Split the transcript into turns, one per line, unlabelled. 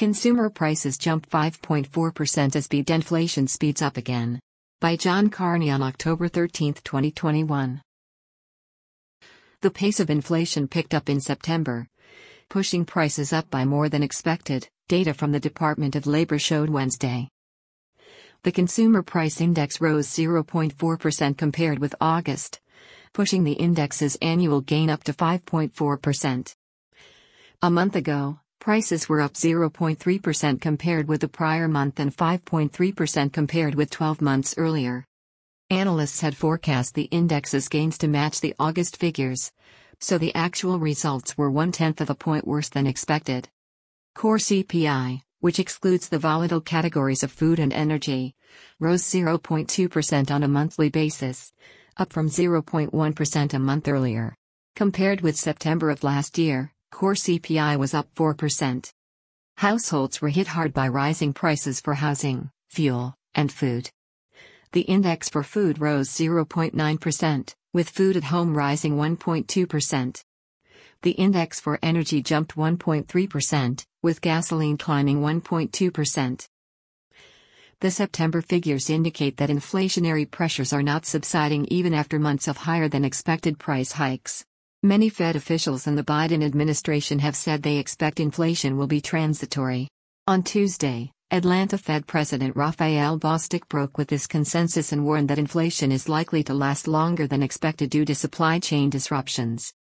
Consumer prices jump 5.4% as beef inflation speeds up again. By John Carney on October 13, 2021. The pace of inflation picked up in September, pushing prices up by more than expected, data from the Department of Labor showed Wednesday. The Consumer Price Index rose 0.4% compared with August, pushing the index's annual gain up to 5.4%. A month ago, prices were up 0.3% compared with the prior month and 5.3% compared with 12 months earlier. Analysts had forecast the index's gains to match the August figures, so the actual results were 0.1 of a point worse than expected. Core CPI, which excludes the volatile categories of food and energy, rose 0.2% on a monthly basis, up from 0.1% a month earlier. Compared with September of last year, core CPI was up 4%. Households were hit hard by rising prices for housing, fuel, and food. The index for food rose 0.9%, with food at home rising 1.2%. The index for energy jumped 1.3%, with gasoline climbing 1.2%. The September figures indicate that inflationary pressures are not subsiding even after months of higher-than-expected price hikes. Many Fed officials in the Biden administration have said they expect inflation will be transitory. On Tuesday, Atlanta Fed President Raphael Bostic broke with this consensus and warned that inflation is likely to last longer than expected due to supply chain disruptions.